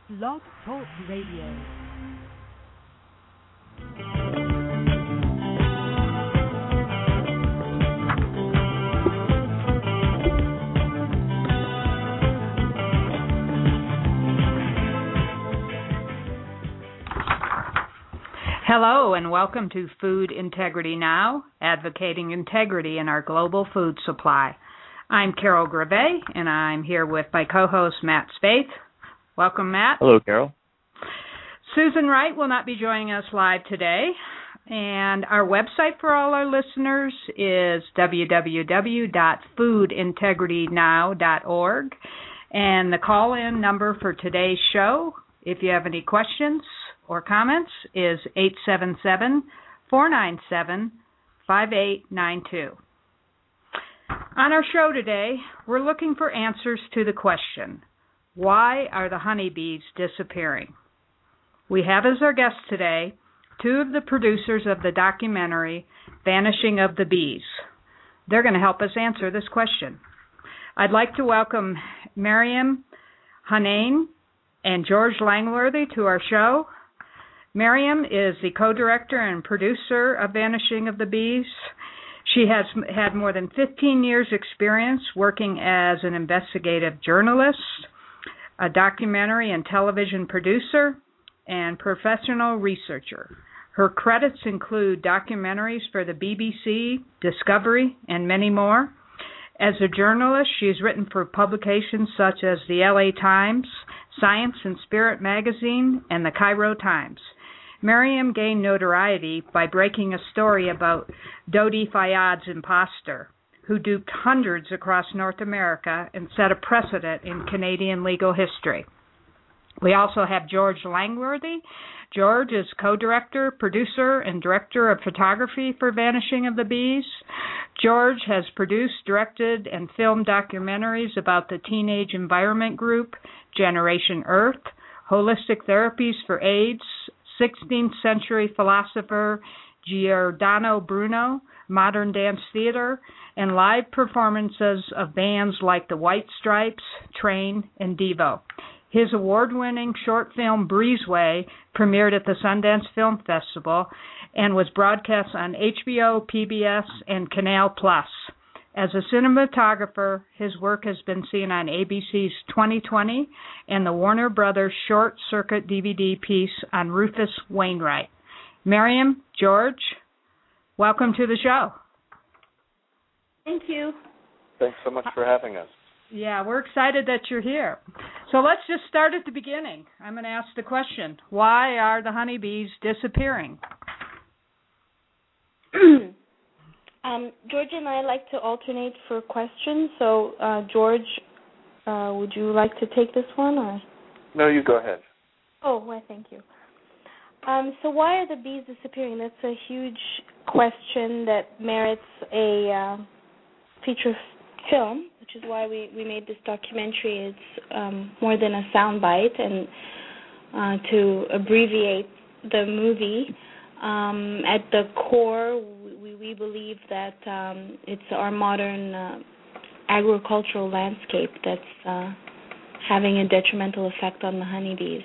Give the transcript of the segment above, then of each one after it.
Blog Talk Radio. Hello and welcome to Food Integrity Now, advocating integrity in our global food supply. I'm Carol Greve, and I'm here with my co-host Matt Spaeth. Welcome, Matt. Hello, Carol. Susan Wright will not be joining us live today, and our website for all our listeners is www.foodintegritynow.org, and the call-in number for today's show, if you have any questions or comments, is 877-497-5892. On our show today, we're looking for answers to the question, why are the honeybees disappearing? We have as our guests today two of the producers of the documentary Vanishing of the Bees. They're going to help us answer this question. I'd like to welcome Miriam Hanane and George Langworthy to our show. Miriam is the co-director and producer of Vanishing of the Bees. She has had more than 15 years' experience working as an investigative journalist, a documentary and television producer, and professional researcher. Her credits include documentaries for the BBC, Discovery, and many more. As a journalist, she's written for publications such as the LA Times, Science and Spirit magazine, and the Cairo Times. Miriam gained notoriety by breaking a story about Dodi Fayad's imposter, who duped hundreds across North America and set a precedent in Canadian legal history. We also have George Langworthy. George is co-director, producer, and director of photography for Vanishing of the Bees. George has produced, directed, and filmed documentaries about the Teenage Environment Group, Generation Earth, Holistic Therapies for AIDS, 16th century philosopher Giordano Bruno, modern dance theater, and live performances of bands like the White Stripes, Train, and Devo. His award-winning short film Breezeway premiered at the Sundance Film Festival and was broadcast on HBO, PBS, and Canal+. As a cinematographer, his work has been seen on ABC's 2020 and the Warner Brothers Short Circuit DVD piece on Rufus Wainwright. Miriam, George, welcome to the show. Thank you. Thanks so much for having us. Yeah, we're excited that you're here. So let's just start at the beginning. I'm going to ask the question, why are the honeybees disappearing? George and I like to alternate for questions. So, George, would you like to take this one? Or? No, you go ahead. Oh, well, thank you. So why are the bees disappearing? That's a huge question that merits a feature film, which is why we made this documentary. It's more than a soundbite, and to abbreviate the movie, at the core, we believe that it's our modern agricultural landscape that's having a detrimental effect on the honeybees.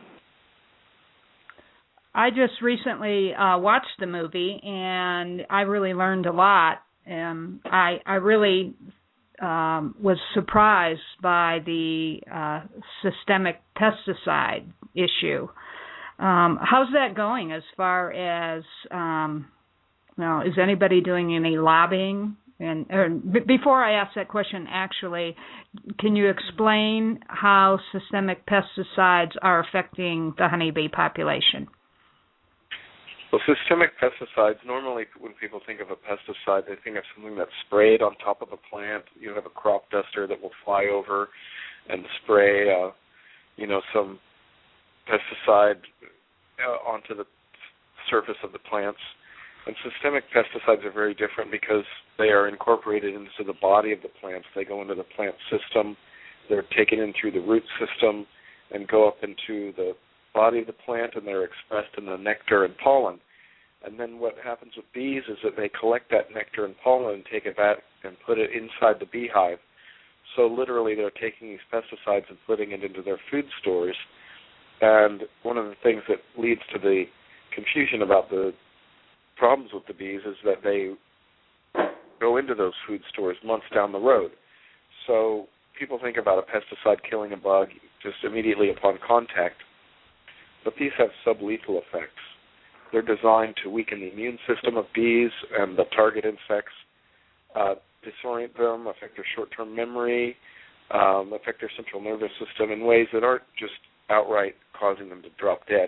I just recently watched the movie, and I really learned a lot. I really was surprised by the systemic pesticide issue. How's that going as far as, is anybody doing any lobbying? Before I ask that question, actually, can you explain how systemic pesticides are affecting the honeybee population? Well, systemic pesticides, normally when people think of a pesticide, they think of something that's sprayed on top of a plant. You have a crop duster that will fly over and spray, some pesticide onto the surface of the plants. And systemic pesticides are very different because they are incorporated into the body of the plants. They go into the plant system. They're taken in through the root system and go up into the body of the plant, and they're expressed in the nectar and pollen. And then what happens with bees is that they collect that nectar and pollen and take it back and put it inside the beehive. So literally they're taking these pesticides and putting it into their food stores And one of the things that leads to the confusion about the problems with the bees is that they go into those food stores months down the road. So people think about a pesticide killing a bug just immediately upon contact, but these have sublethal effects. They're designed to weaken the immune system of bees and the target insects, disorient them, affect their short-term memory, affect their central nervous system in ways that aren't just outright causing them to drop dead.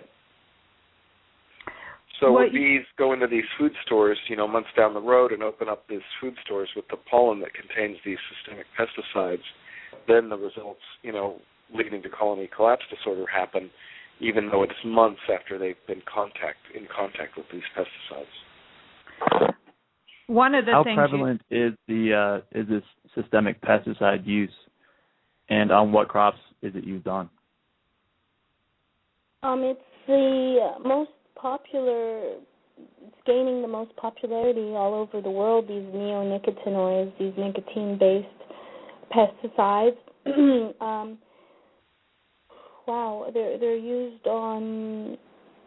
So when bees go into these food stores, months down the road and open up these food stores with the pollen that contains these systemic pesticides, then the results, leading to colony collapse disorder happen, even though it's months after they've been in contact with these pesticides. One of the How things prevalent is this systemic pesticide use, and on what crops is it used on? It's the most popular. It's gaining the most popularity all over the world. These neonicotinoids, these nicotine-based pesticides. Wow, they're used on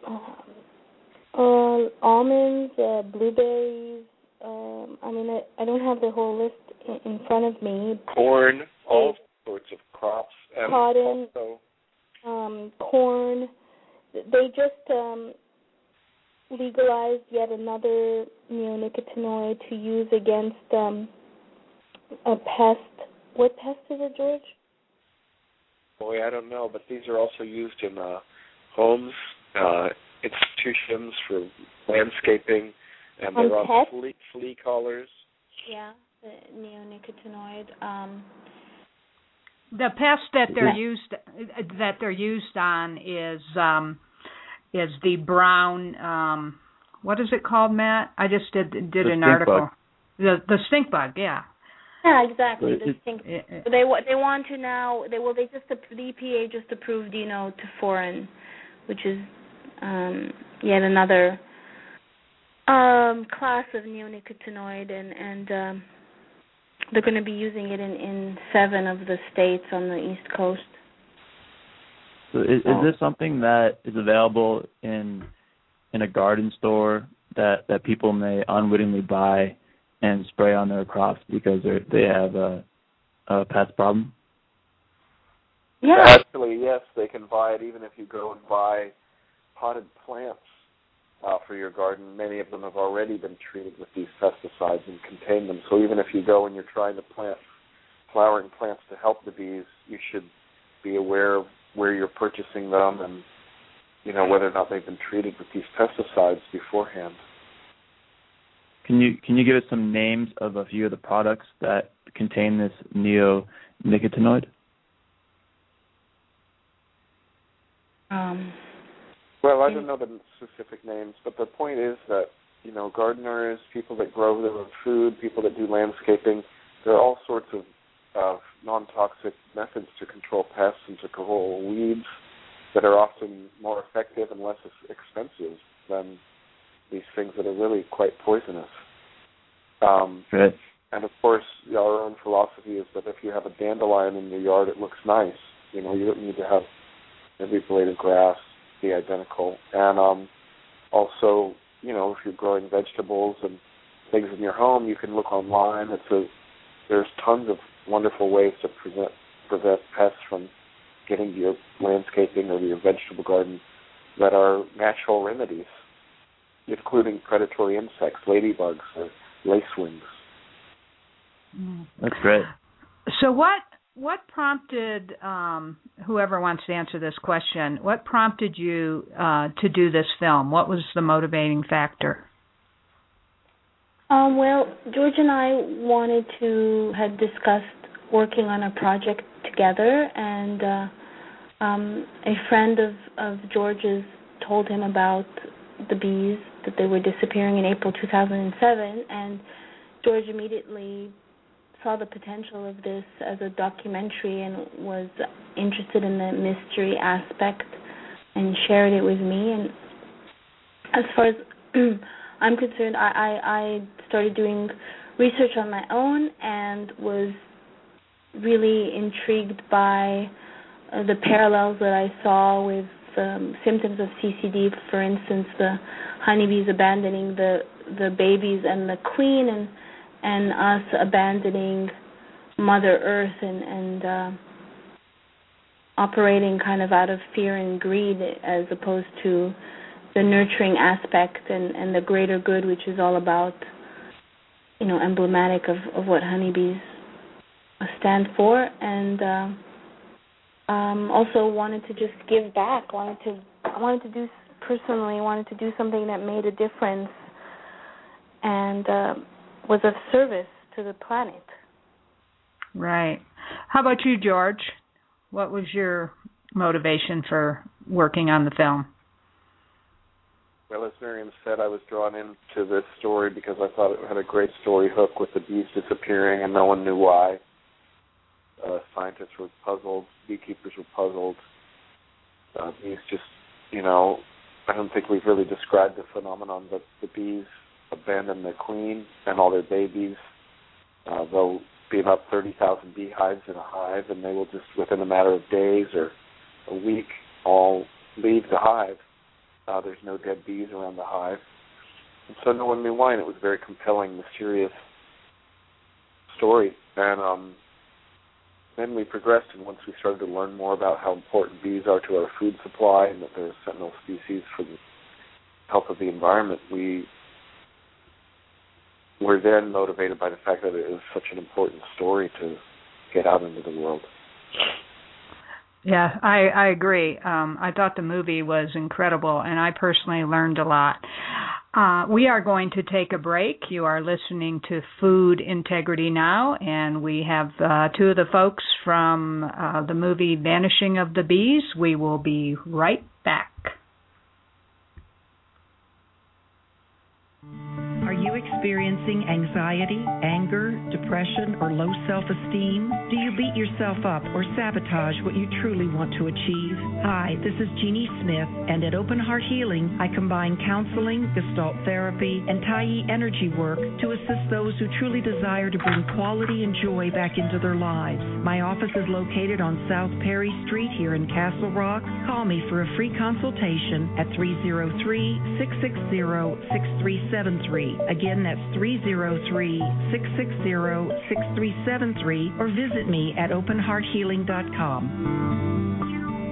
almonds, blueberries. I don't have the whole list in front of me. Corn, all sorts of crops. And cotton, also, corn. They just legalized yet another neonicotinoid to use against a pest. What pest is it, George? Boy, I don't know, but these are also used in homes, institutions, for landscaping, and they're on flea collars. Yeah, the neonicotinoid. the pest that they're used on is the brown. What is it called, Matt? I just did an article. Bug. The stink bug, yeah. Yeah, exactly. The stink. They want to now. The EPA just approved, Teforin, which is yet another class of neonicotinoid, and they're going to be using it in 7 of the states on the East Coast. So is this something that is available in a garden store that people may unwittingly buy and spray on their crops because they have a pest problem? Yeah. Actually, yes, they can buy it even if you go and buy potted plants for your garden. Many of them have already been treated with these pesticides and contain them. So even if you go and you're trying to plant flowering plants to help the bees, you should be aware of where you're purchasing them and, whether or not they've been treated with these pesticides beforehand. Can you give us some names of a few of the products that contain this neonicotinoid? Well, I don't know the specific names, but the point is that, gardeners, people that grow their own food, people that do landscaping, there are all sorts of non-toxic methods to control pests and to control weeds that are often more effective and less expensive than these things that are really quite poisonous. Right. And, of course, our own philosophy is that if you have a dandelion in your yard, it looks nice. You don't need to have every blade of grass be identical. And also, if you're growing vegetables and things in your home, you can look online. There's tons of wonderful ways to prevent pests from getting to your landscaping or your vegetable garden that are natural remedies, including predatory insects, ladybugs, or lacewings. That's great. So what prompted whoever wants to answer this question? What prompted you to do this film? What was the motivating factor? Well, George and I had discussed working on a project together, and a friend of George's told him about the bees, that they were disappearing in April 2007, and George immediately saw the potential of this as a documentary and was interested in the mystery aspect and shared it with me. And as far as I'm concerned, I started doing research on my own and was really intrigued by the parallels that I saw with symptoms of CCD. For instance, the honeybees abandoning the babies and the queen, and us abandoning Mother Earth and operating kind of out of fear and greed, as opposed to the nurturing aspect and the greater good, which is all about, emblematic of what honeybees stand for. And also wanted to just give back. Wanted to do something that made a difference and was of service to the planet. Right. How about you, George? What was your motivation for working on the film? Well, as Miriam said, I was drawn into this story because I thought it had a great story hook with the bees disappearing and no one knew why. Scientists were puzzled, beekeepers were puzzled. Bees just, I don't think we've really described the phenomenon, but the bees abandon their queen and all their babies. There'll be about 30,000 beehives in a hive, and they will just, within a matter of days or a week, all leave the hive. There's no dead bees around the hive. And so no one knew why, and it was a very compelling, mysterious story. And then we progressed, and once we started to learn more about how important bees are to our food supply and that they're a sentinel species for the health of the environment, we were then motivated by the fact that it was such an important story to get out into the world. Yeah, I agree. I thought the movie was incredible, and I personally learned a lot. We are going to take a break. You are listening to Food Integrity Now, and we have two of the folks from the movie Vanishing of the Bees. We will be right back. Are you experiencing anxiety, anger, depression, or low self-esteem? Do you beat yourself up or sabotage what you truly want to achieve? Hi, this is Jeannie Smith, and at Open Heart Healing, I combine counseling, Gestalt therapy, and Tai energy work to assist those who truly desire to bring quality and joy back into their lives. My office is located on South Perry Street here in Castle Rock. Call me for a free consultation at 303-660-6373. Again, that's 303-660-6373, or visit me at openhearthealing.com.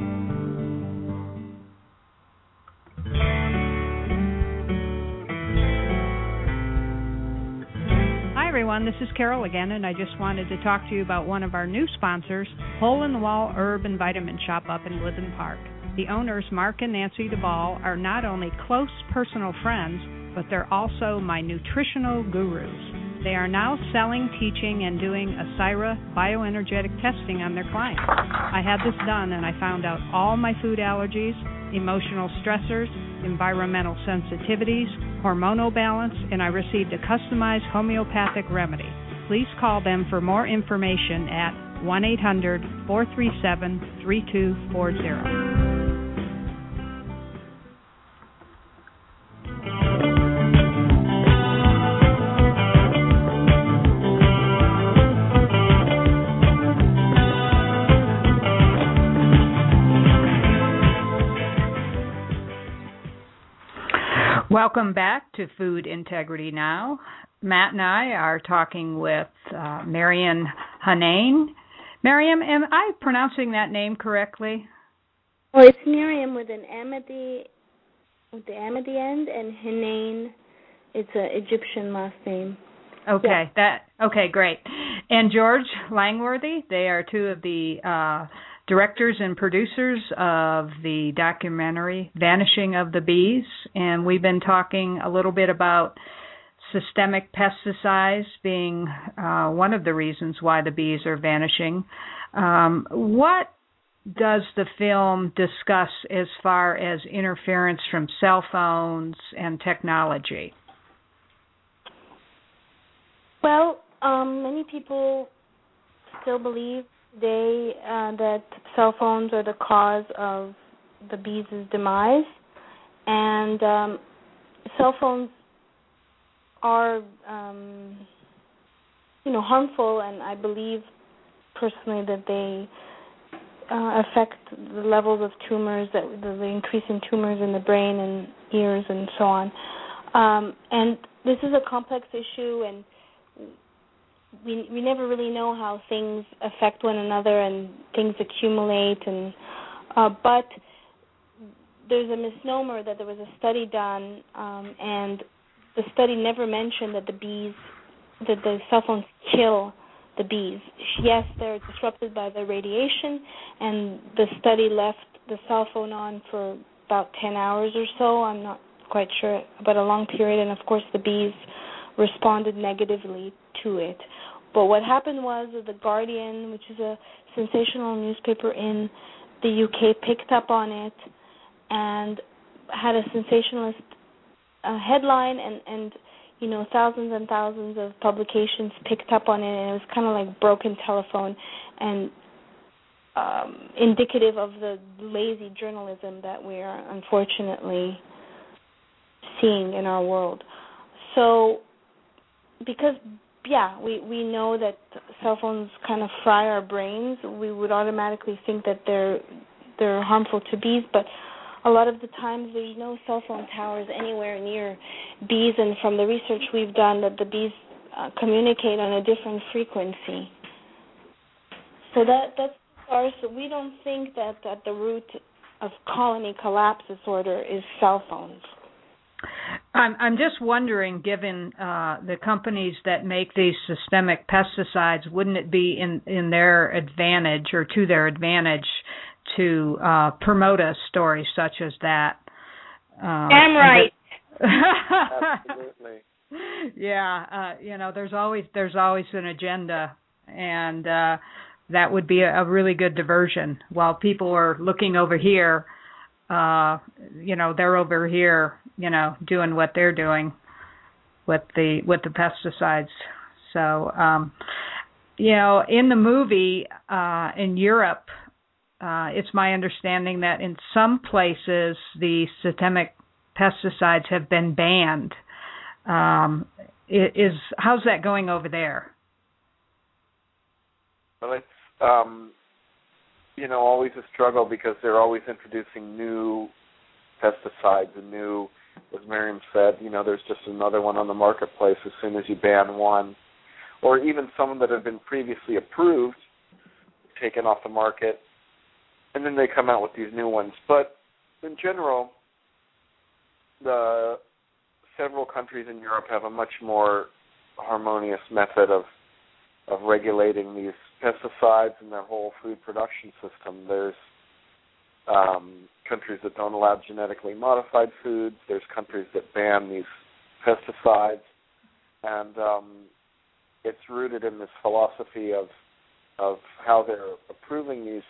Hi, everyone. This is Carol again, and I just wanted to talk to you about one of our new sponsors, Hole in the Wall Herb and Vitamin Shop up in Woodland Park. The owners, Mark and Nancy Duvall, are not only close personal friends, but they're also my nutritional gurus. They are now selling, teaching, and doing Asyra bioenergetic testing on their clients. I had this done, and I found out all my food allergies, emotional stressors, environmental sensitivities, hormonal balance, and I received a customized homeopathic remedy. Please call them for more information at 1-800-437-3240. Welcome back to Food Integrity Now. Matt and I are talking with Mariam Hanane. Mariam, am I pronouncing that name correctly? Oh, it's Miriam with an M at the M at the end, and Hanane, it's an Egyptian last name. Okay, yeah. Okay, great. And George Langworthy, they are two of the directors and producers of the documentary Vanishing of the Bees, and we've been talking a little bit about systemic pesticides being one of the reasons why the bees are vanishing. What does the film discuss as far as interference from cell phones and technology? Well, many people still believe that cell phones are the cause of the bees' demise, and cell phones are, harmful, and I believe personally that affect the levels of tumors, the increase in tumors in the brain and ears and so on. And this is a complex issue, and we never really know how things affect one another and things accumulate. And but there's a misnomer that there was a study done, and the study never mentioned that the cell phones kill the bees. Yes, they're disrupted by the radiation, and the study left the cell phone on for about 10 hours or so. I'm not quite sure, but a long period, and of course the bees responded negatively to it. But what happened was that The Guardian, which is a sensational newspaper in the UK, picked up on it and had a sensationalist headline, and thousands and thousands of publications picked up on it, and it was kind of like broken telephone and indicative of the lazy journalism that we are unfortunately seeing in our world. So, because, we know that cell phones kind of fry our brains, we would automatically think that they're harmful to bees, but a lot of the times there's no cell phone towers anywhere near bees, and from the research we've done, that the bees communicate on a different frequency. So that's ours. So we don't think that at the root of colony collapse disorder is cell phones. I'm just wondering, given the companies that make these systemic pesticides, wouldn't it be in their advantage or to their advantage to promote a story such as that? Damn right. Absolutely. Yeah, there's always an agenda, and that would be a really good diversion. While people are looking over here, they're over here, doing what they're doing with the pesticides. So, in the movie in Europe, it's my understanding that in some places the systemic pesticides have been banned. How's that going over there? Well, it's always a struggle because they're always introducing new pesticides and new, as Miriam said, there's just another one on the marketplace as soon as you ban one, or even some that have been previously approved, taken off the market, and then they come out with these new ones. But in general, the several countries in Europe have a much more harmonious method of regulating these pesticides and their whole food production system. There's countries that don't allow genetically modified foods. There's countries that ban these pesticides, and it's rooted in this philosophy of how they're approving these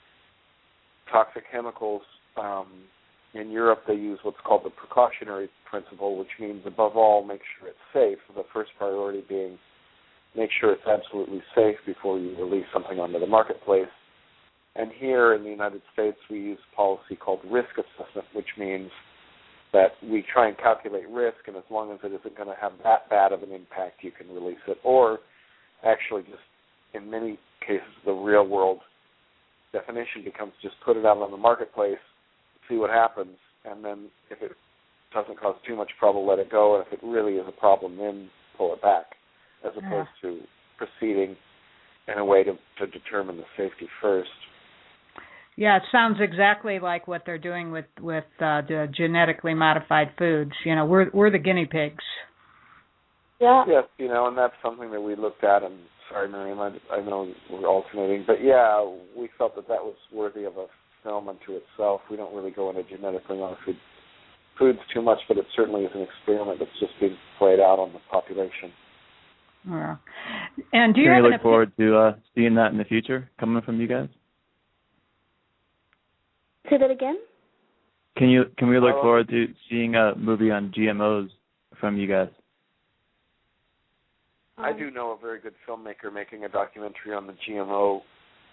toxic chemicals. In Europe, they use what's called the precautionary principle, which means, above all, make sure it's safe. The first priority being make sure it's absolutely safe before you release something onto the marketplace. And here in the United States, we use a policy called risk assessment, which means that we try and calculate risk, and as long as it isn't going to have that bad of an impact, you can release it. Or actually, just in many cases, the real-world definition becomes just put it out on the marketplace, see what happens, and then if it doesn't cause too much trouble, let it go, and if it really is a problem, then pull it back, as opposed to proceeding in a way to determine the safety first. Yeah, it sounds exactly like what they're doing with the genetically modified foods. We're the guinea pigs. Yeah. Yes, and that's something that we looked at, and sorry, Miriam, I know we're alternating, but yeah, we felt that was worthy of a film unto itself. We don't really go into genetically modified foods too much, but it certainly is an experiment that's just being played out on the population. Yeah. And do you Can we look forward to seeing that in the future coming from you guys? Say that again? Can we look forward to seeing a movie on GMOs from you guys? I do know a very good filmmaker making a documentary on the GMO.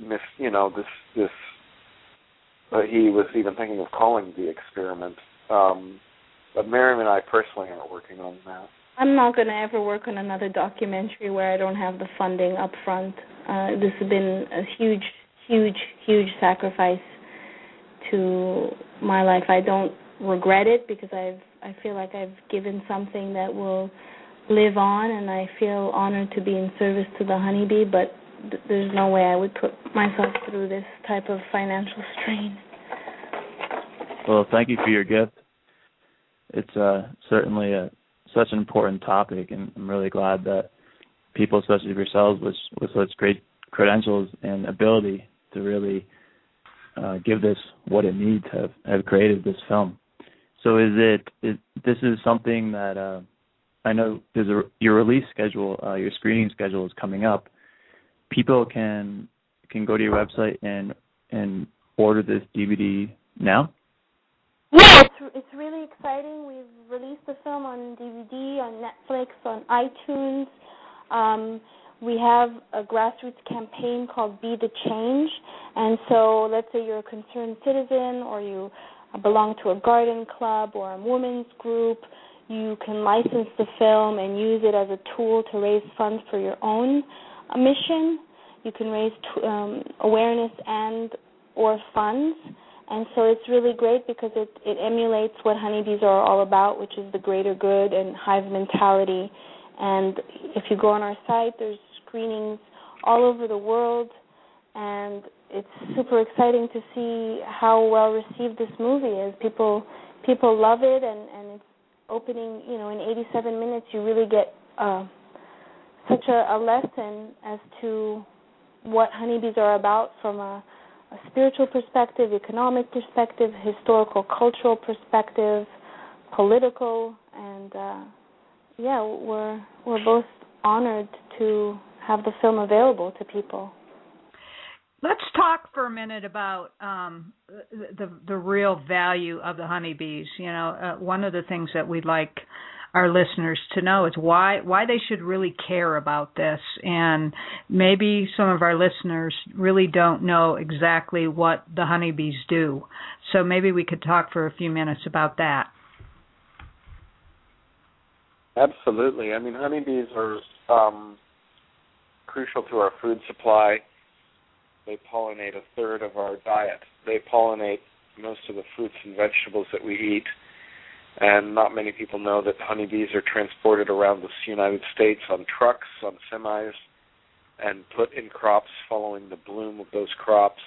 He was even thinking of calling the experiment. But Miriam and I personally aren't working on that. I'm not going to ever work on another documentary where I don't have the funding up front. This has been a huge, huge sacrifice to my life. I don't regret it because I feel like I've given something that will live on, and I feel honored to be in service to the honeybee, but there's no way I would put myself through this type of financial strain. Well, thank you for your gift. It's certainly such an important topic, and I'm really glad that people such as yourselves with such great credentials and ability to really give this what it needs have created this film. So this is something that I know there's your release schedule, your screening schedule is coming up. People can go to your website and order this DVD now? Yeah, it's really exciting. We've released the film on DVD, on Netflix, on iTunes. We have a grassroots campaign called Be the Change. And so let's say you're a concerned citizen or you belong to a garden club or a women's group, you can license the film and use it as a tool to raise funds for your own mission. You can raise awareness and or funds. And so it's really great because it emulates what honeybees are all about, which is the greater good and hive mentality. And if you go on our site, there's screenings all over the world, and it's super exciting to see how well received this movie is. People love it, and it's opening, in 87 minutes you really get such a lesson as to what honeybees are about from a spiritual perspective, economic perspective, historical, cultural perspective, political, and we're both honored to have the film available to people. Let's talk for a minute about the real value of the honeybees. One of the things that we'd like our listeners to know is why they should really care about this. And maybe some of our listeners really don't know exactly what the honeybees do. So maybe we could talk for a few minutes about that. Absolutely. I mean, honeybees are crucial to our food supply. They pollinate a third of our diet. They pollinate most of the fruits and vegetables that we eat. And not many people know that honeybees are transported around the United States on trucks, on semis, and put in crops following the bloom of those crops.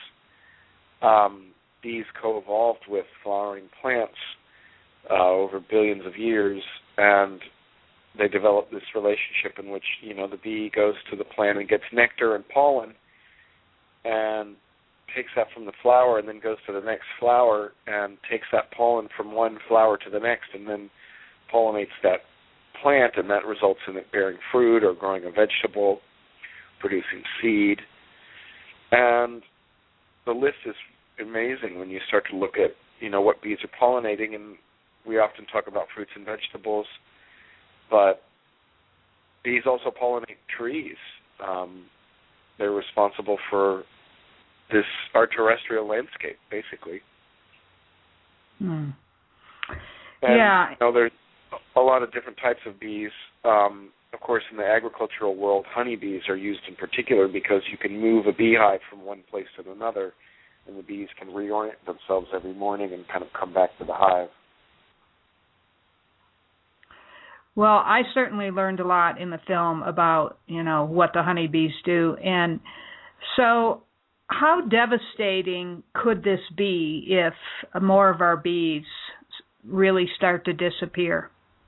Bees co-evolved with flowering plants over billions of years, and they develop this relationship in which, the bee goes to the plant and gets nectar and pollen and takes that from the flower and then goes to the next flower and takes that pollen from one flower to the next and then pollinates that plant, and that results in it bearing fruit or growing a vegetable, producing seed. And the list is amazing when you start to look at, what bees are pollinating, and we often talk about fruits and vegetables, but bees also pollinate trees. They're responsible for our terrestrial landscape, basically. And, yeah. There's a lot of different types of bees. Of course, in the agricultural world, honeybees are used in particular because you can move a beehive from one place to another, and the bees can reorient themselves every morning and kind of come back to the hive. Well, I certainly learned a lot in the film about, what the honeybees do. And so how devastating could this be if more of our bees really start to disappear?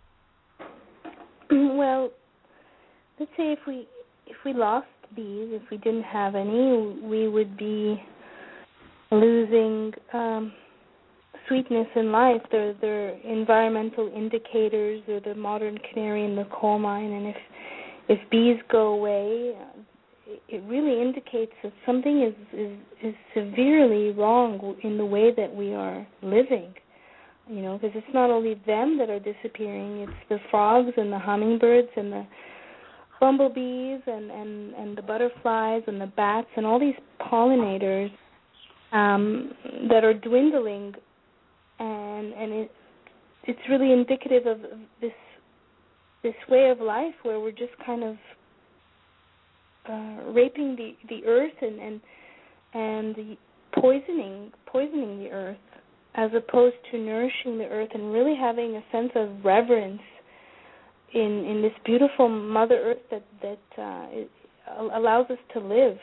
Well, let's say if we lost bees, if we didn't have any, we would be losing sweetness in life. They're environmental indicators. They're the modern canary in the coal mine. And if bees go away, it really indicates that something is severely wrong in the way that we are living. Because it's not only them that are disappearing; it's the frogs and the hummingbirds and the bumblebees and the butterflies and the bats and all these pollinators that are dwindling. And it's really indicative of this way of life where we're just kind of raping the earth and and poisoning the earth, as opposed to nourishing the earth and really having a sense of reverence in this beautiful Mother Earth that allows us to live.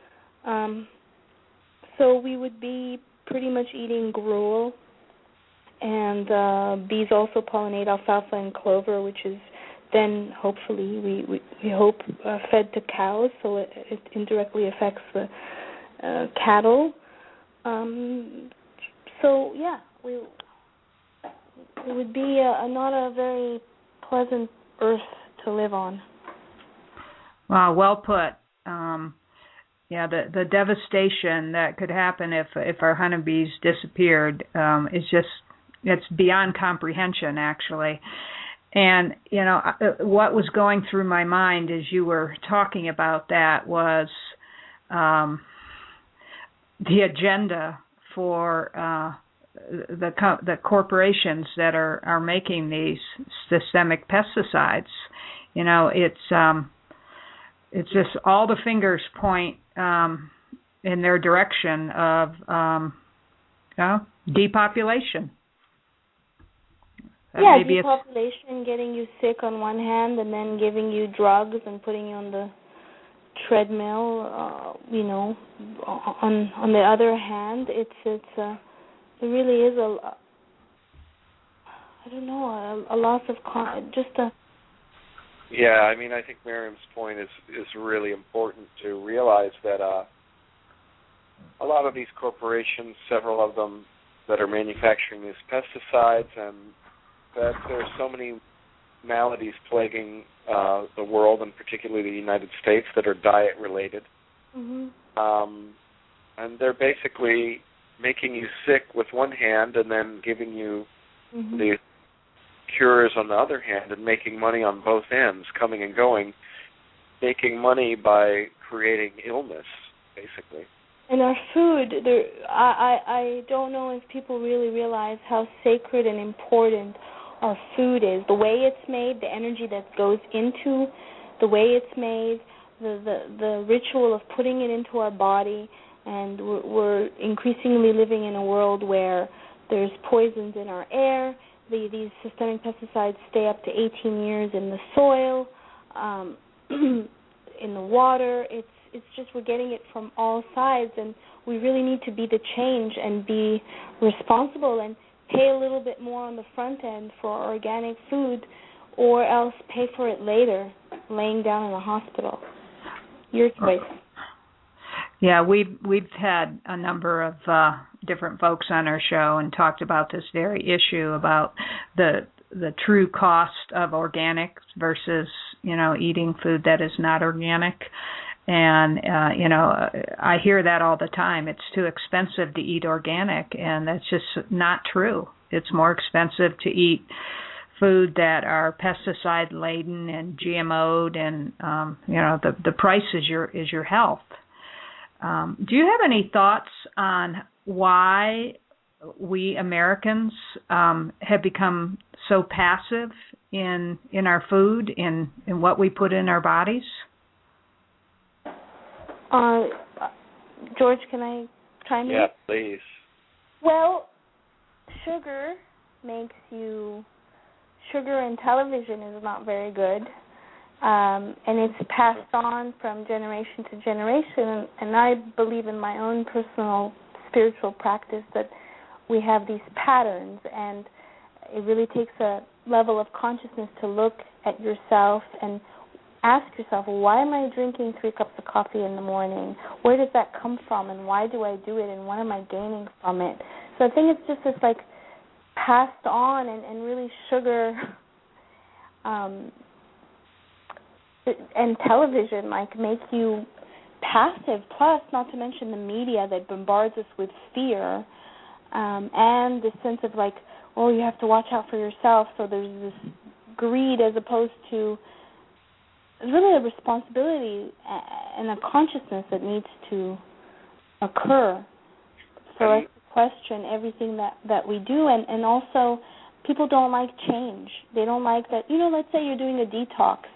So we would be pretty much eating gruel, and bees also pollinate alfalfa and clover, which is then hopefully we hope fed to cows, so it indirectly affects the cattle. So yeah, it would be not a very pleasant earth to live on. Wow, well put. Yeah, the devastation that could happen if our honeybees disappeared is just, it's beyond comprehension, actually. And, you know, what was going through my mind as you were talking about that was the agenda for the corporations that are making these systemic pesticides. You know, it's just all the fingers point in their direction of depopulation. Yeah, depopulation, getting you sick on one hand, and then giving you drugs and putting you on the treadmill. You know, on the other hand, it really is a loss of Yeah, I mean, I think Miriam's point is really important to realize that a lot of these corporations, several of them that are manufacturing these pesticides, and that there are so many maladies plaguing the world, and particularly the United States, that are diet-related. Mm-hmm. And they're basically making you sick with one hand and then giving you the cures on the other hand, and making money on both ends, coming and going, making money by creating illness, basically. And our food, I don't know if people really realize how sacred and important our food is. The way it's made, the energy that goes into the way it's made, the ritual of putting it into our body, and we're increasingly living in a world where there's poisons in our air. These systemic pesticides stay up to 18 years in the soil, in the water. It's just we're getting it from all sides, and we really need to be the change and be responsible and pay a little bit more on the front end for organic food, or else pay for it later, laying down in a hospital. Your choice. Yeah, we've had a number of different folks on our show and talked about this very issue about the true cost of organics versus, you know, eating food that is not organic. And, you know, I hear that all the time. It's too expensive to eat organic, and that's just not true. It's more expensive to eat food that are pesticide-laden and GMO'd, and, you know, the price is your health. Do you have any thoughts on why we Americans have become so passive in our food, in what we put in our bodies? George, can I chime in? Yeah, please. Well, sugar and television is not very good. And it's passed on from generation to generation. And I believe in my own personal spiritual practice that we have these patterns. And it really takes a level of consciousness to look at yourself and ask yourself, why am I drinking 3 cups of coffee in the morning? Where does that come from? And why do I do it? And what am I gaining from it? So I think it's just this, like, passed on, and really sugar and television, like, make you passive. Plus, not to mention the media that bombards us with fear, and this sense of, like, oh, you have to watch out for yourself. So there's this greed as opposed to really a responsibility and a consciousness that needs to occur for us to question everything that we do. And also, people don't like change. They don't like that. You know, let's say you're doing a detox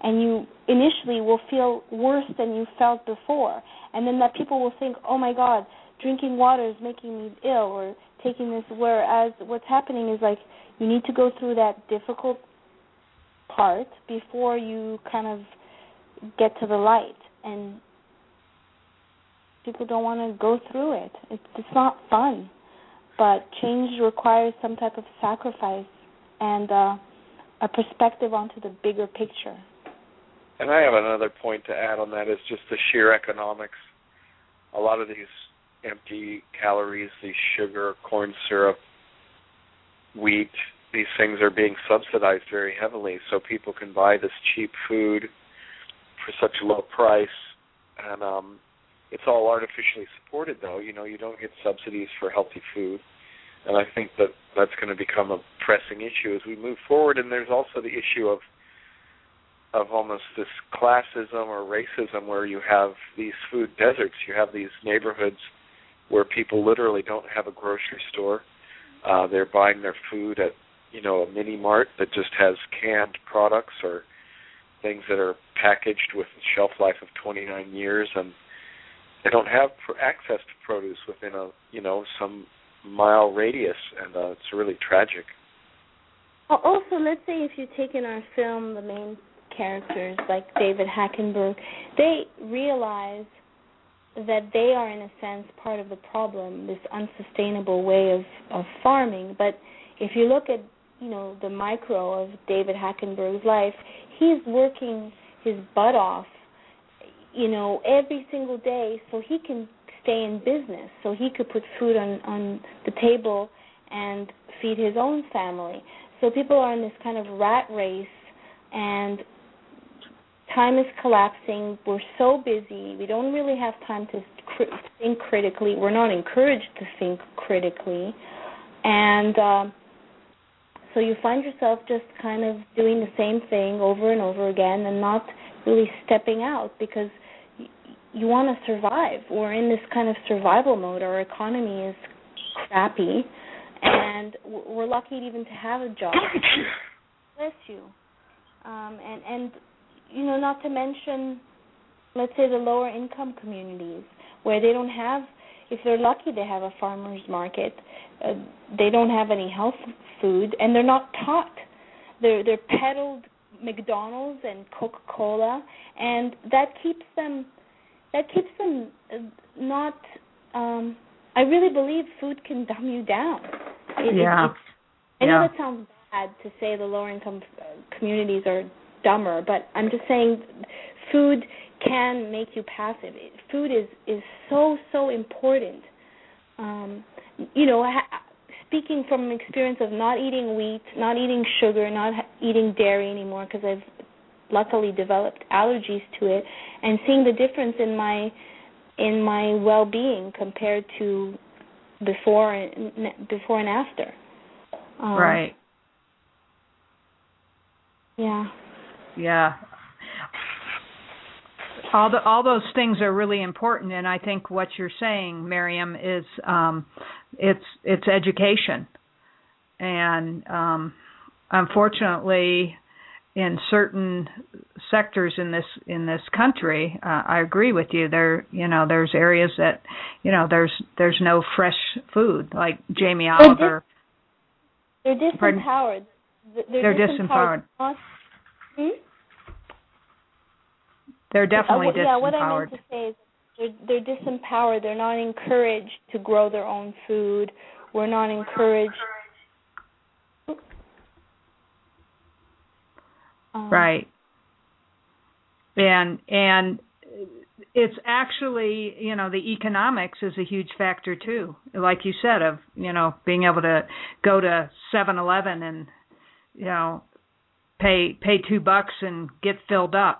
and you initially will feel worse than you felt before. And then that people will think, oh my God, drinking water is making me ill, or taking this, whereas what's happening is like you need to go through that difficult part before you kind of get to the light. And people don't want to go through it. It's not fun. But change requires some type of sacrifice and a perspective onto the bigger picture. And I have another point to add on that, is just the sheer economics. A lot of these empty calories, these sugar, corn syrup, wheat, these things are being subsidized very heavily, so people can buy this cheap food for such a low price. And it's all artificially supported, though. You don't get subsidies for healthy food. And I think that that's going to become a pressing issue as we move forward. And there's also the issue of almost this classism or racism, where you have these food deserts. You have these neighborhoods where people literally don't have a grocery store. They're buying their food at, a mini mart that just has canned products or things that are packaged with a shelf life of 29 years, and they don't have access to produce within some mile radius, and it's really tragic. Also, let's say if you take in our film the main characters like David Hackenberg, they realize that they are in a sense part of the problem, this unsustainable way of farming. But if you look at the micro of David Hackenberg's life, he's working his butt off every single day so he can stay in business, so he could put food on the table and feed his own family. So people are in this kind of rat race, and time is collapsing. We're so busy. We don't really have time to think critically. We're not encouraged to think critically. And so you find yourself just kind of doing the same thing over and over again and not really stepping out because you want to survive. We're in this kind of survival mode. Our economy is crappy, and we're lucky even to have a job. Bless you. And not to mention, let's say, the lower income communities where they don't have, if they're lucky, they have a farmer's market. They don't have any health food, and they're not taught. They're peddled McDonald's and Coca-Cola, and that keeps them not. I really believe food can dumb you down. I know that sounds bad to say the lower income communities are dumber, but I'm just saying food can make you passive. Food is so important. Speaking from experience of not eating wheat, not eating sugar, not eating dairy anymore because I've luckily developed allergies to it, and seeing the difference in my well-being compared to before and after. Right. Yeah. Yeah. All those things are really important, and I think what you're saying, Miriam, is it's education, and unfortunately, in certain sectors in this country, I agree with you. There's areas that there's no fresh food, like Jamie Oliver. They're disempowered. They're disempowered. They're definitely disempowered. Yeah, what I meant to say is they're disempowered. They're not encouraged to grow their own food. We're not encouraged. Right. And it's actually, the economics is a huge factor too. Like you said, of, being able to go to 7-Eleven and, pay $2 and get filled up,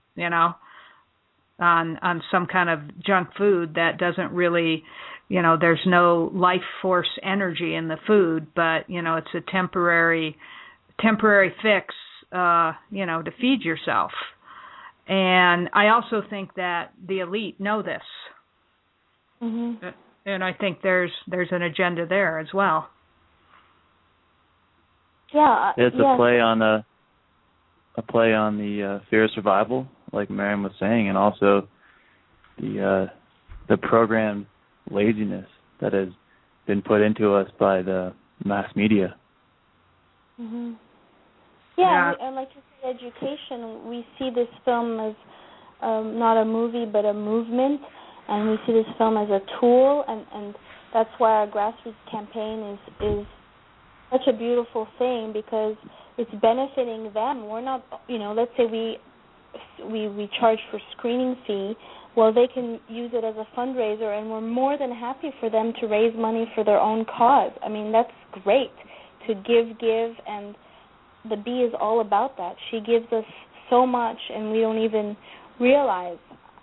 on some kind of junk food that doesn't really, there's no life force energy in the food, but, it's a temporary fix, to feed yourself. And I also think that the elite know this. Mm-hmm. And I think there's an agenda there as well. Yeah. It's a play on a play on the fear of survival, like Miriam was saying, and also the programmed laziness that has been put into us by the mass media. Mhm. Yeah, and like you said, education. We see this film as not a movie but a movement, and we see this film as a tool, and that's why our grassroots campaign is such a beautiful thing, because it's benefiting them. We're not, let's say we charge for screening fee. Well, they can use it as a fundraiser, and we're more than happy for them to raise money for their own cause. I mean, that's great to give, and the Bee is all about that. She gives us so much, and we don't even realize.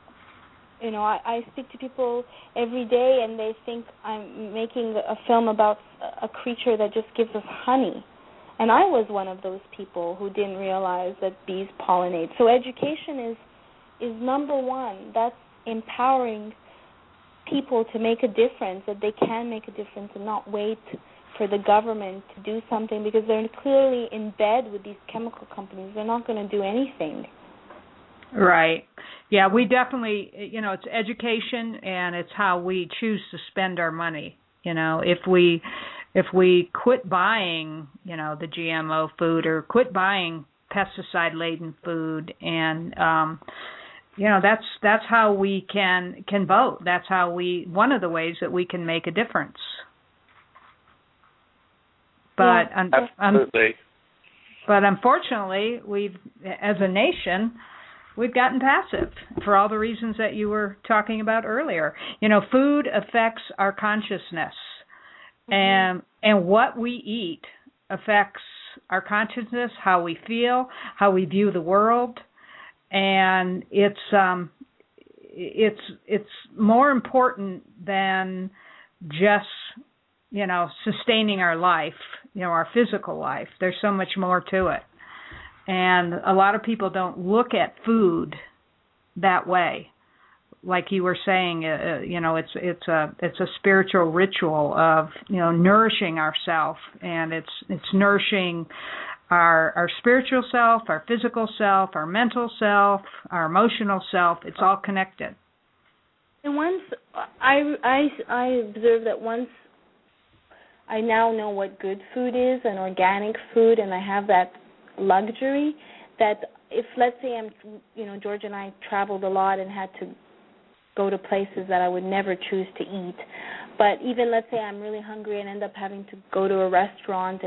I speak to people every day, and they think I'm making a film about a creature that just gives us honey. And I was one of those people who didn't realize that bees pollinate. So education is number one. That's empowering people to make a difference, that they can make a difference and not wait for the government to do something, because they're clearly in bed with these chemical companies. They're not going to do anything. Right. Yeah, we definitely, it's education, and it's how we choose to spend our money. If we quit buying, the GMO food, or quit buying pesticide-laden food, and that's how we can vote. That's how one of the ways that we can make a difference. But absolutely. But unfortunately, as a nation, we've gotten passive for all the reasons that you were talking about earlier. Food affects our consciousness, and what we eat affects our consciousness, how we feel, how we view the world, and it's more important than just sustaining our life, our physical life. There's so much more to it. And a lot of people don't look at food that way. Like you were saying, it's a spiritual ritual of nourishing ourselves, and it's nourishing our spiritual self, our physical self, our mental self, our emotional self. It's all connected. And once I observe that once I now know what good food is and organic food, and I have that luxury, that if, let's say, George and I traveled a lot and had to go to places that I would never choose to eat, but even let's say I'm really hungry and end up having to go to a restaurant,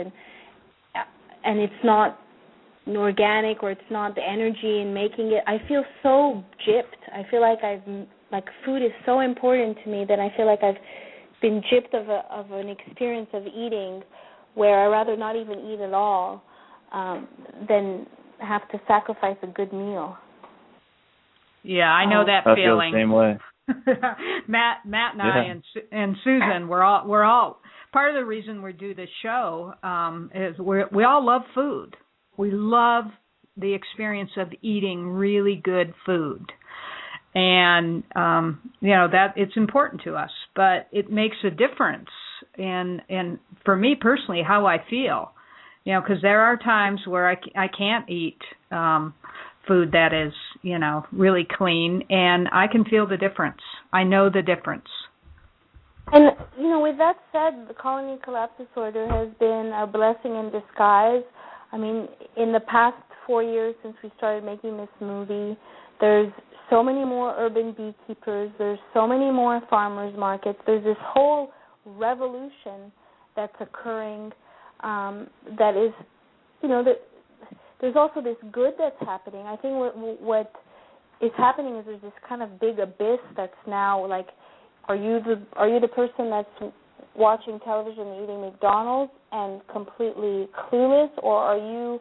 and it's not organic, or it's not the energy in making it, I feel so gypped. I feel like food is so important to me that I feel like I've been gypped of an experience of eating, where I'd rather not even eat at all than have to sacrifice a good meal. Yeah, I know that feeling. I feel the same way. Matt and I and Susan, we're all part of the reason we do this show is we all love food. We love the experience of eating really good food. And that it's important to us, but it makes a difference in for me personally how I feel, because there are times where I can't eat food that is really clean, and I can feel the difference. I know the difference. And with that said, the colony collapse disorder has been a blessing in disguise. I mean, in the past 4 years since we started making this movie, there's so many more urban beekeepers, there's so many more farmers markets, there's this whole revolution that's occurring that is, there's also this good that's happening. I think what is happening is there's this kind of big abyss that's now like, are you the person that's watching television and eating McDonald's and completely clueless, or are you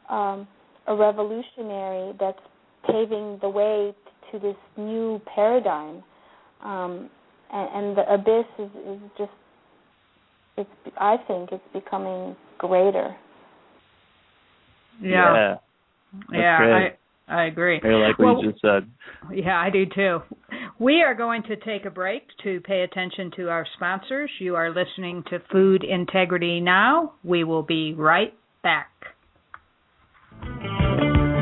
a revolutionary that's paving the way to this new paradigm? And the abyss is just, I think it's becoming greater. Yeah. I agree. Like what you just said. Yeah, I do too. We are going to take a break to pay attention to our sponsors. You are listening to Food Integrity Now. We will be right back.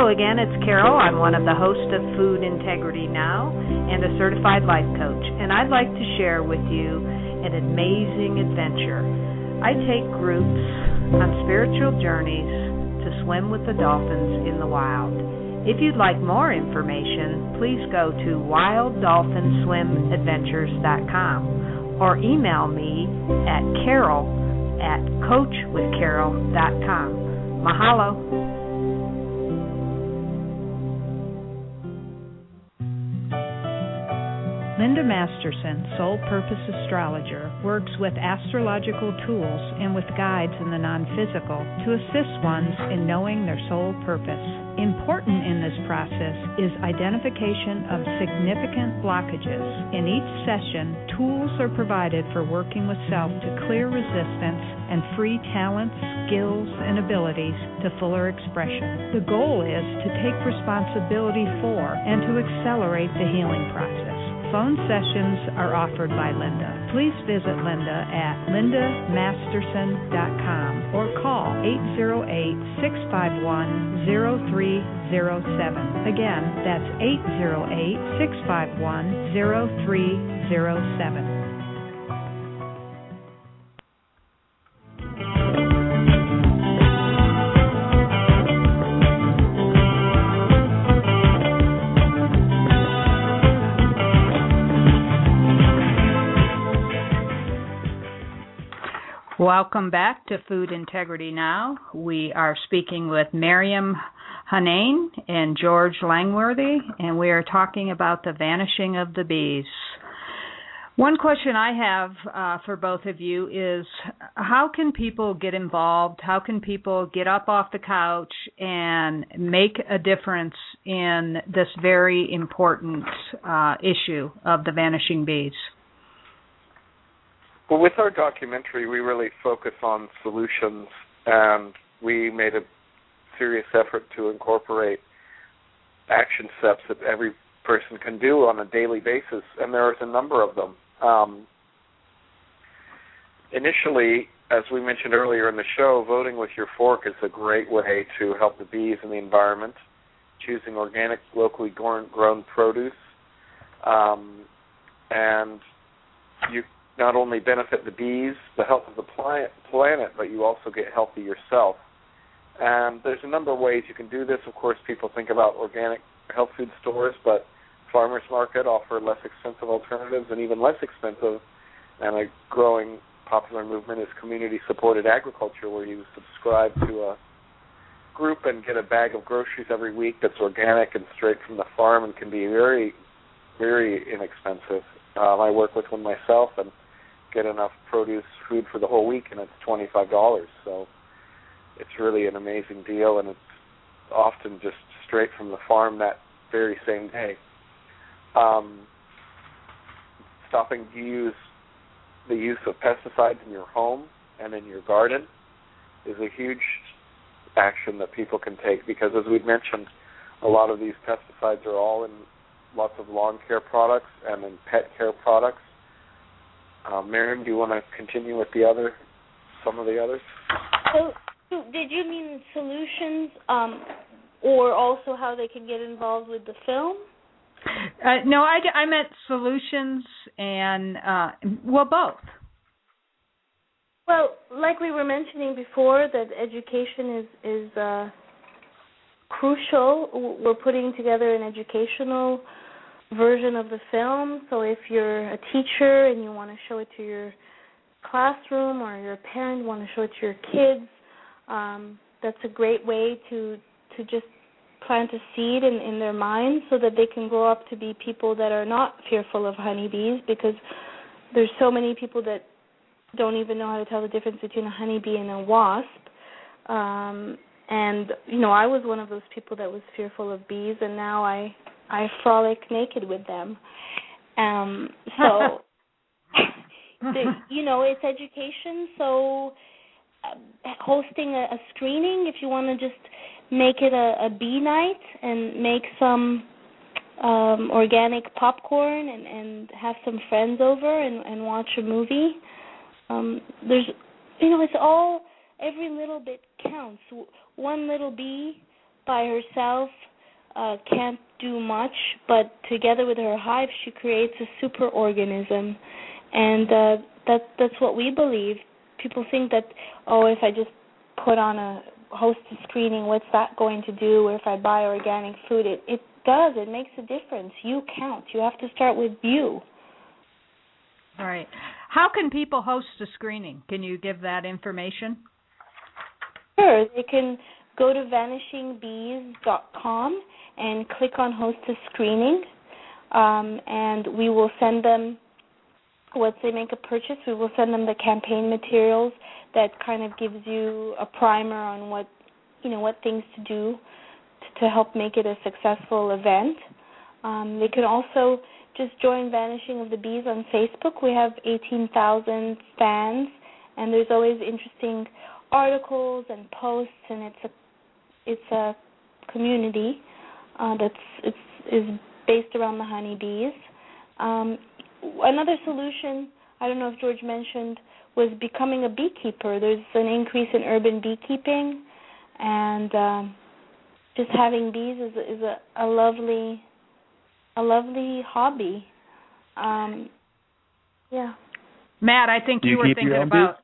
Hello again, it's Carol. I'm one of the hosts of Food Integrity Now and a certified life coach, and I'd like to share with you an amazing adventure. I take groups on spiritual journeys to swim with the dolphins in the wild. If you'd like more information, please go to wilddolphinswimadventures.com or email me at carol@coachwithcarol.com. Mahalo. Linda Masterson, Soul Purpose Astrologer, works with astrological tools and with guides in the non-physical to assist ones in knowing their soul purpose. Important in this process is identification of significant blockages. In each session, tools are provided for working with self to clear resistance and free talents, skills, and abilities to fuller expression. The goal is to take responsibility for and to accelerate the healing process. Phone sessions are offered by Linda. Please visit Linda at lindamasterson.com or call 808-651-0307. Again, that's 808-651-0307. Welcome back to Food Integrity Now. We are speaking with Miriam Hanane and George Langworthy, and we are talking about the vanishing of the bees. One question I have for both of you is, how can people get involved? How can people get up off the couch and make a difference in this very important issue of the vanishing bees? Well, with our documentary, we really focus on solutions, and we made a serious effort to incorporate action steps that every person can do on a daily basis, and there's a number of them. Initially, as we mentioned earlier in the show, voting with your fork is a great way to help the bees and the environment, choosing organic, locally grown produce, and you not only benefit the bees, the health of the planet, but you also get healthy yourself. And there's a number of ways you can do this. Of course, people think about organic health food stores, but farmers market offer less expensive alternatives, and even less expensive, and a growing popular movement is community-supported agriculture, where you subscribe to a group and get a bag of groceries every week that's organic and straight from the farm and can be very, very inexpensive. I work with one myself and get enough produce food for the whole week, and it's $25. So it's really an amazing deal, and it's often just straight from the farm that very same day. Stopping the use of pesticides in your home and in your garden is a huge action that people can take, because as we've mentioned, a lot of these pesticides are all in lots of lawn care products and in pet care products. Miriam, do you want to continue with some of the others? So did you mean solutions, or also how they can get involved with the film? No, I meant solutions and, both. Well, like we were mentioning before, that education is crucial. We're putting together an educational version of the film, so if you're a teacher and you want to show it to your classroom, or you're a parent want to show it to your kids, that's a great way to just plant a seed in their minds, so that they can grow up to be people that are not fearful of honeybees, because there's so many people that don't even know how to tell the difference between a honeybee and a wasp. And I was one of those people that was fearful of bees, and now I frolic naked with them. So, it's education. So, hosting a screening, if you want to just make it a bee night and make some organic popcorn and have some friends over and watch a movie. It's all, every little bit counts. One little bee by herself can't do much, but together with her hive, she creates a superorganism, and that's what we believe. People think that, if I just put on a hostess screening, what's that going to do? Or if I buy organic food, it does. It makes a difference. You count. You have to start with you. Right. How can people host a screening? Can you give that information? Sure. They can go to vanishingbees.com and click on host a screening, and we will send them, once they make a purchase, we will send them the campaign materials that kind of gives you a primer on what things to do to help make it a successful event. They can also just join Vanishing of the Bees on Facebook. We have 18,000 fans, and there's always interesting articles and posts, and it's a community is based around the honeybees. Another solution, I don't know if George mentioned, was becoming a beekeeper. There's an increase in urban beekeeping, and just having bees is a lovely hobby. Yeah. Matt, I think you were thinking about.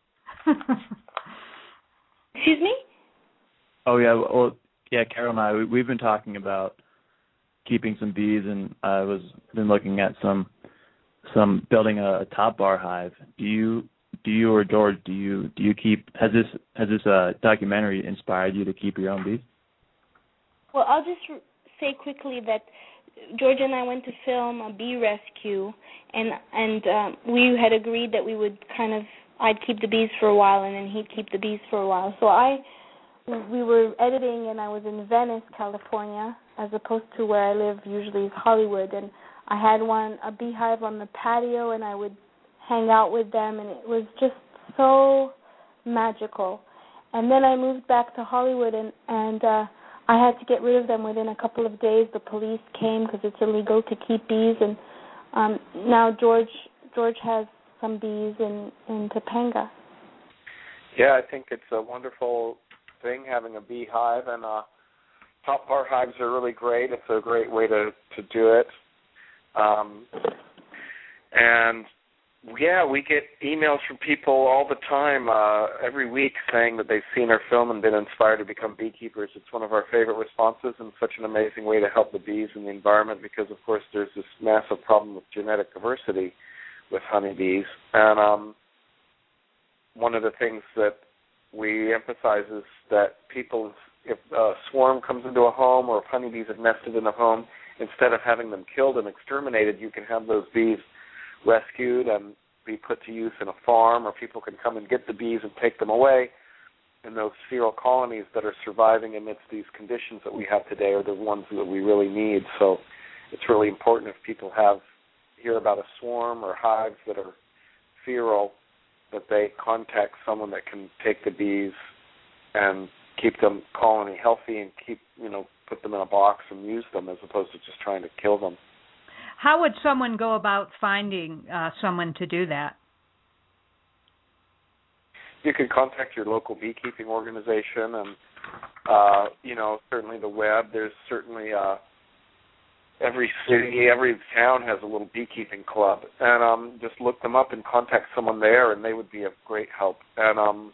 Excuse me? Oh yeah, well yeah, Carol and I we've been talking about keeping some bees, and I was been looking at some building a top bar hive. Do you or George do you keep has this documentary inspired you to keep your own bees? Well, I'll just say quickly that George and I went to film a bee rescue, and we had agreed that we would I'd keep the bees for a while, and then he'd keep the bees for a while. So we were editing, and I was in Venice, California, as opposed to where I live usually is Hollywood, and I had a beehive on the patio, and I would hang out with them, and it was just so magical. And then I moved back to Hollywood, and I had to get rid of them within a couple of days. The police came because it's illegal to keep bees, and now George has some bees in Topanga. Yeah, I think it's a wonderful thing having a beehive, and top bar hives are really great. It's a great way to do it. And yeah, we get emails from people all the time, every week, saying that they've seen our film and been inspired to become beekeepers. It's one of our favorite responses, and such an amazing way to help the bees and the environment, because of course there's this massive problem with genetic diversity with honeybees. And one of the things that we emphasize is that people, if a swarm comes into a home, or if honeybees have nested in a home, instead of having them killed and exterminated, you can have those bees rescued and be put to use in a farm, or people can come and get the bees and take them away. And those feral colonies that are surviving amidst these conditions that we have today are the ones that we really need. So it's really important if people hear about a swarm or hives that are feral, that they contact someone that can take the bees and keep them colony healthy, and put them in a box and use them, as opposed to just trying to kill them. How would someone go about finding someone to do that? You can contact your local beekeeping organization, and certainly the web. There's certainly every city, every town has a little beekeeping club, and just look them up and contact someone there, and they would be of great help. And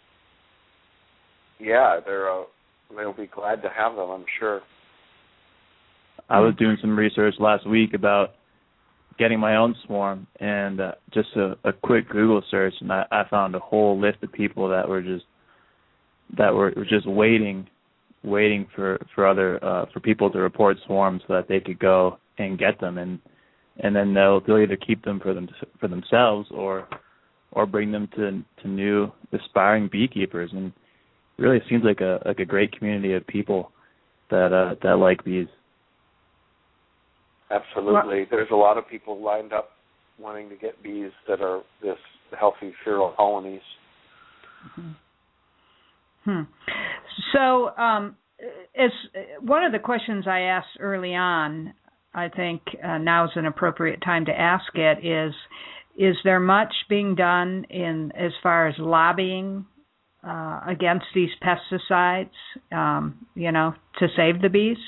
they'll be glad to have them, I'm sure. I was doing some research last week about getting my own swarm, and just a quick Google search, and I found a whole list of people that were just waiting for people to report swarms so that they could go and get them, and then they'll either keep them for themselves or bring them to new aspiring beekeepers. And it really seems like a great community of people that like bees. Absolutely. There's a lot of people lined up wanting to get bees that are this healthy feral colonies. So as one of the questions I asked early on, I think now is an appropriate time to ask it, is there much being done as far as lobbying against these pesticides, to save the bees?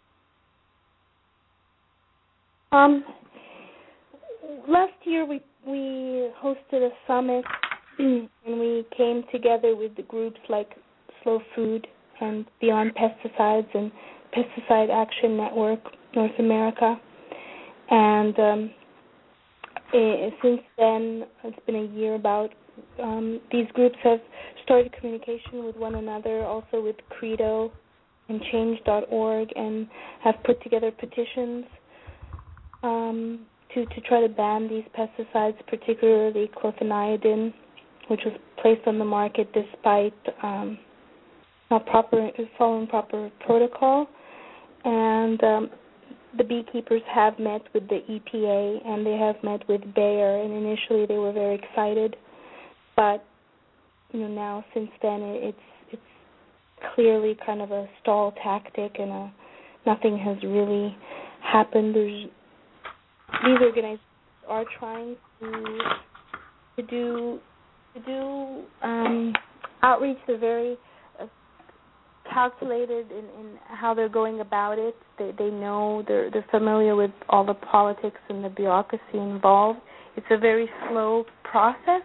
Last year we hosted a summit and we came together with the groups like Slow Food and Beyond Pesticides and Pesticide Action Network North America. And since then, it's been a year about, these groups have started communication with one another, also with Credo and Change.org, and have put together petitions to try to ban these pesticides, particularly clothianidin, which was placed on the market despite not following proper protocol. And the beekeepers have met with the EPA and they have met with Bayer, and initially they were very excited, but now since then it's clearly kind of a stall tactic, and nothing has really happened. These organizations are trying to do outreach. They're very calculated in how they're going about it. They know, they're familiar with all the politics and the bureaucracy involved. It's a very slow process.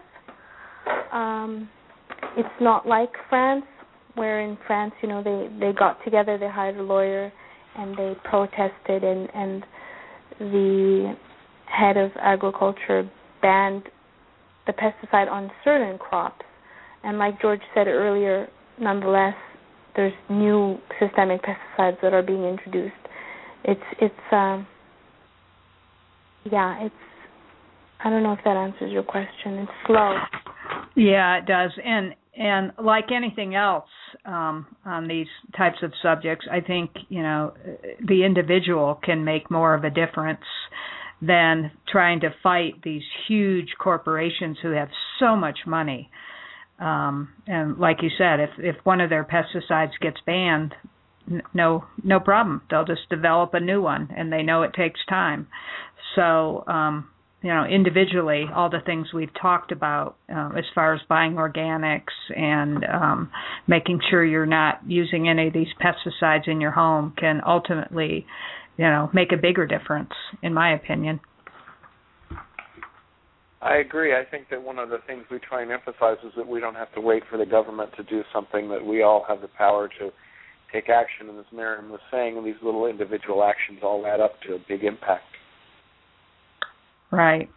It's not like France, where in France, they got together, they hired a lawyer, and they protested, and the head of agriculture banned the pesticide on certain crops. And like George said earlier, nonetheless, there's new systemic pesticides that are being introduced. I don't know if that answers your question. It's slow. Yeah, it does. And like anything else on these types of subjects, I think, the individual can make more of a difference than trying to fight these huge corporations who have so much money. And like you said, if one of their pesticides gets banned, no problem. They'll just develop a new one, and they know it takes time. So, individually, all the things we've talked about as far as buying organics and making sure you're not using any of these pesticides in your home can ultimately, make a bigger difference, in my opinion. I agree. I think that one of the things we try and emphasize is that we don't have to wait for the government to do something, that we all have the power to take action. And as Miriam was saying, these little individual actions all add up to a big impact. Right.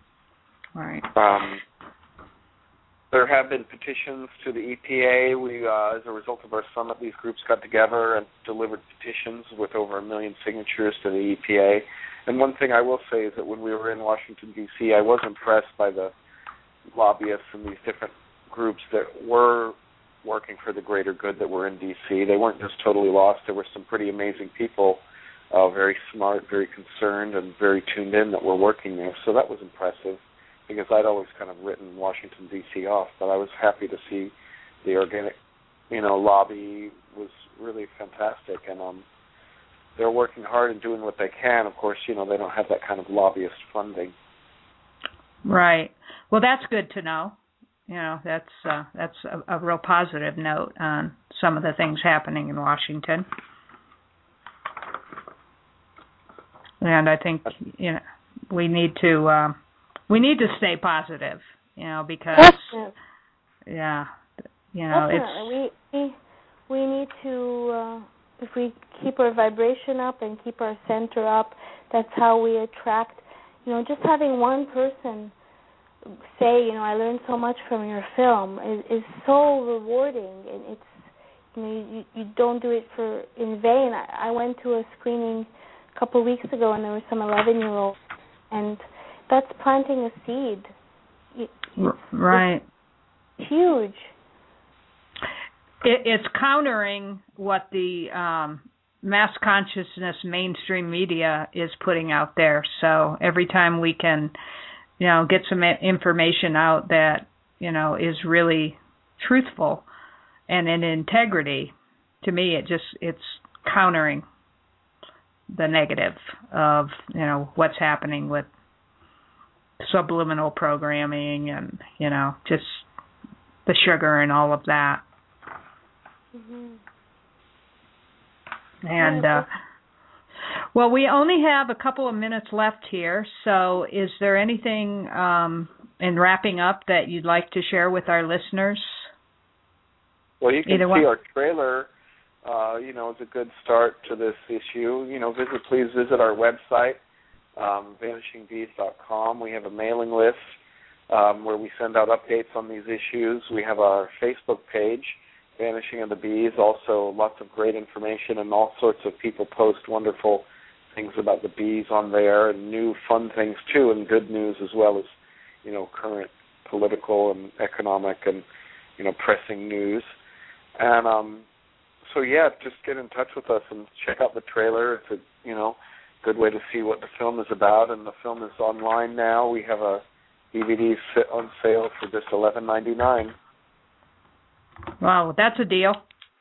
There have been petitions to the EPA. We, as a result of our summit, these groups got together and delivered petitions with over 1 million signatures to the EPA. And one thing I will say is that when we were in Washington, D.C., I was impressed by the lobbyists and these different groups that were working for the greater good that were in D.C. They weren't just totally lost. There were some pretty amazing people, very smart, very concerned, and very tuned in that were working there. So that was impressive, because I'd always kind of written Washington, D.C. off. But I was happy to see the organic, lobby was really fantastic. And they're working hard and doing what they can. Of course, they don't have that kind of lobbyist funding. Right. Well, that's good to know. That's a real positive note on some of the things happening in Washington. And I think we need to stay positive, because Definitely. We need to. If we keep our vibration up and keep our center up, that's how we attract, just having one person say, I learned so much from your film is so rewarding. And it's, you don't do it in vain. I went to a screening a couple of weeks ago, and there were some 11-year-olds, and that's planting a seed. Right. It's huge. It's countering what the mass consciousness mainstream media is putting out there. So every time we can, get some information out that, is really truthful and in integrity, to me it's countering the negative of, what's happening with subliminal programming and, just the sugar and all of that. Mm-hmm. And well, we only have a couple of minutes left here, so is there anything in wrapping up that you'd like to share with our listeners? Well, you can see our trailer, is a good start to this issue. Please visit our website, vanishingbees.com. We have a mailing list where we send out updates on these issues. We have our Facebook page, Vanishing of the Bees, also lots of great information, and all sorts of people post wonderful things about the bees on there, and new fun things too, and good news as well as, current political and economic and, pressing news. And just get in touch with us and check out the trailer. It's a, good way to see what the film is about, and the film is online now. We have a DVD on sale for just $11.99. Wow, that's a deal.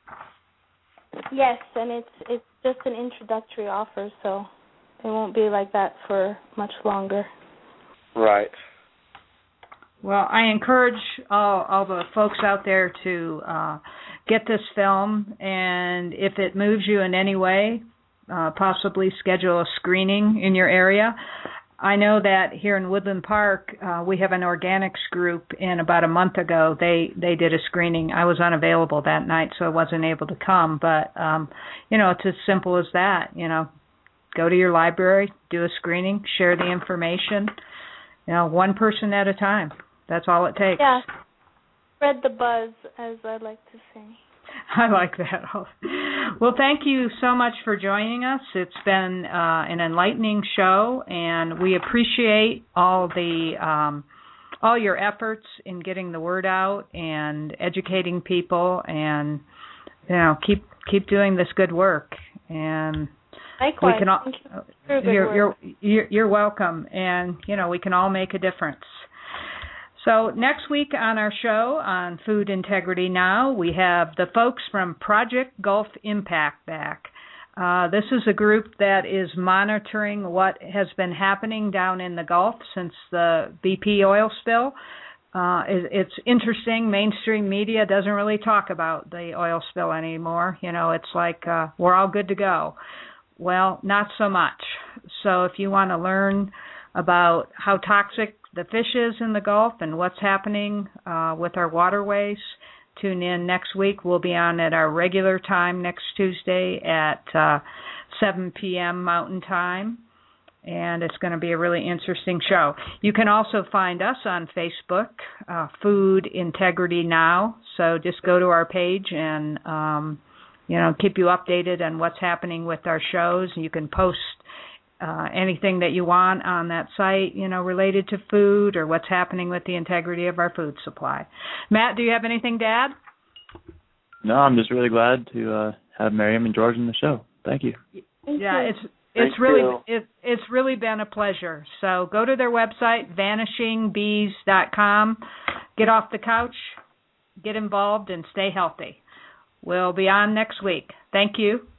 Yes, and it's just an introductory offer, so it won't be like that for much longer. Right. Well, I encourage all the folks out there to get this film, and if it moves you in any way, possibly schedule a screening in your area. I know that here in Woodland Park, we have an organics group, and about a month ago, they did a screening. I was unavailable that night, so I wasn't able to come, but, it's as simple as that, Go to your library, do a screening, share the information, one person at a time. That's all it takes. Yeah, spread the buzz, as I like to say. I like that. Well, thank you so much for joining us. It's been an enlightening show, and we appreciate all your efforts in getting the word out and educating people, and keep doing this good work. And likewise, we can all, thank you for good work. You're welcome, and we can all make a difference. So next week on our show on Food Integrity Now, we have the folks from Project Gulf Impact back. This is a group that is monitoring what has been happening down in the Gulf since the BP oil spill. It's interesting. Mainstream media doesn't really talk about the oil spill anymore. It's like we're all good to go. Well, not so much. So if you want to learn about how toxic the fish is in the Gulf and what's happening with our waterways, tune in next week. We'll be on at our regular time next Tuesday at 7 p.m. Mountain Time, and it's going to be a really interesting show. You can also find us on Facebook, Food Integrity Now, so just go to our page and keep you updated on what's happening with our shows. You can post anything that you want on that site, related to food or what's happening with the integrity of our food supply. Matt, do you have anything to add? No, I'm just really glad to have Miriam and George on the show. Thank you. It's really been a pleasure. So go to their website, vanishingbees.com. Get off the couch, get involved, and stay healthy. We'll be on next week. Thank you.